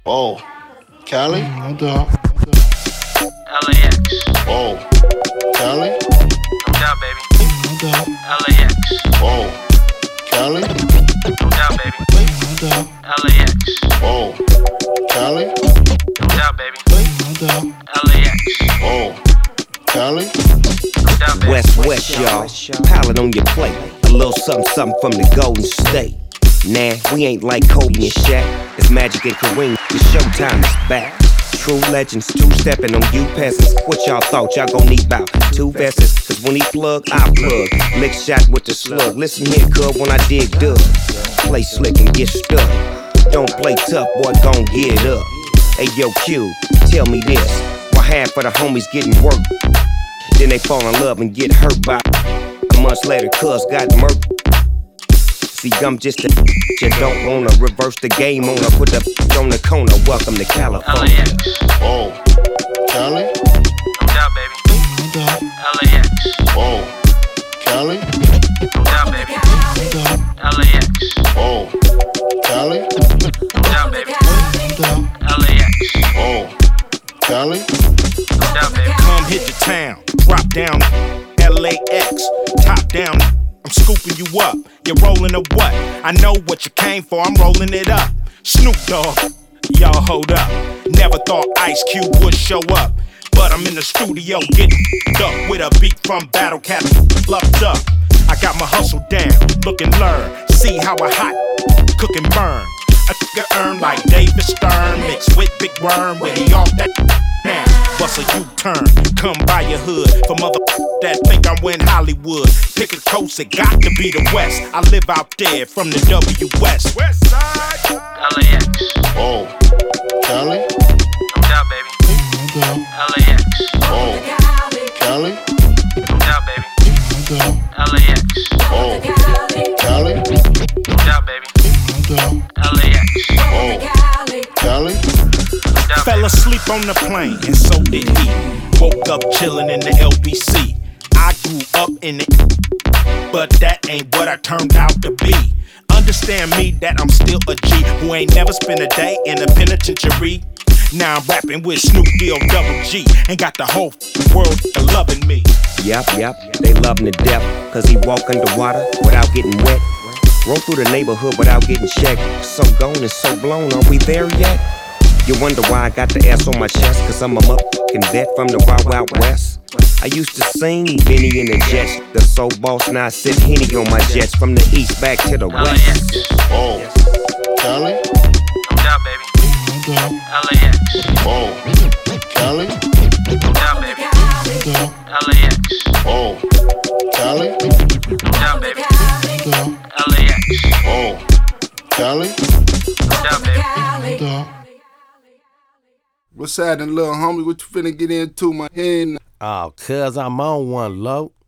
Oh, Cali? No doubt. LAX. Oh, Cali? No doubt, baby. No doubt. LAX. Oh, Cali? No doubt, baby. No doubt. LAX. Oh, Cali? No doubt, baby. No doubt. LAX. Oh, Cali? No doubt, baby. West, y'all. Pilot on your plate. A little something from the Golden State. Nah, we ain't like Kobe and Shaq. It's Magic and Kareem. The Showtime is back. True legends, two-stepping on you peasants. What y'all thought? Y'all gon' need about two vests? Cause when he plug, I plug. Lick shot with the slug. Listen here, cuz, when I dig dug. Play slick and get stuck. Don't play tough, boy, gon' get up. Hey, yo, Q, tell me this. Why half of the homies getting work? Then they fall in love and get hurt by a month later, cuz got murked. See, I'm just a you don't wanna reverse the game on her. Put the on the corner. Welcome to California. LAX. Oh, Cali? No doubt, baby. No doubt. LAX. Oh, Cali? No doubt, baby. No doubt. LAX. Oh, Cali? No doubt, baby. No doubt. LAX. Oh, Cali? No doubt, baby. Come hit the town, drop down, LAX, top down. I'm scooping you up. You're rolling a what? I know what you came for. I'm rolling it up. Snoop Dogg, y'all hold up. Never thought Ice Cube would show up, but I'm in the studio getting up with a beat from Battle Cat, fluffed up. I got my hustle down, look and learn. See how a hot cook and burn. A nigga earn like David Stern, mixed with Big Worm when he off that now. Bust a U-turn, come by your hood for mother that think I'm in Hollywood. Pick a coast, it got to be the West. I live out there from the W.S. West Side. LAX. Oh, Cali? No doubt, baby. No doubt. LAX. Oh, Cali? No doubt, baby. No doubt. LAX. Oh, Cali? No doubt, baby. No doubt. LAX. Oh, Cali? No doubt, Fell baby. asleep on the plane, and so did he. Woke up chillin' in the LBC. I grew up in it, but that ain't what I turned out to be. Understand me that I'm still a G who ain't never spent a day in a penitentiary. Now I'm rapping with Snoop D-O double G and got the whole world loving me. Yep, they love him to death. Cause he walk underwater without getting wet. Roll through the neighborhood without getting checked. So gone and so blown, are we there yet? You wonder why I got the S on my chest. Cause I'm a motherfucking vet from the Wild Wild West. I used to sing Benny in the Jets. The soul boss, now I sip Henny on my jets. From the east back to the LAX. west. Oh, Cali? No doubt, baby. No doubt. LAX. Oh, Cali? No doubt, baby. No doubt. LAX. Oh, Cali? No doubt, baby. No doubt. LAX. Oh, Cali? No doubt, baby. No doubt. What's happening, little homie? What you finna get into, my head? Oh, cuz I'm on one, low.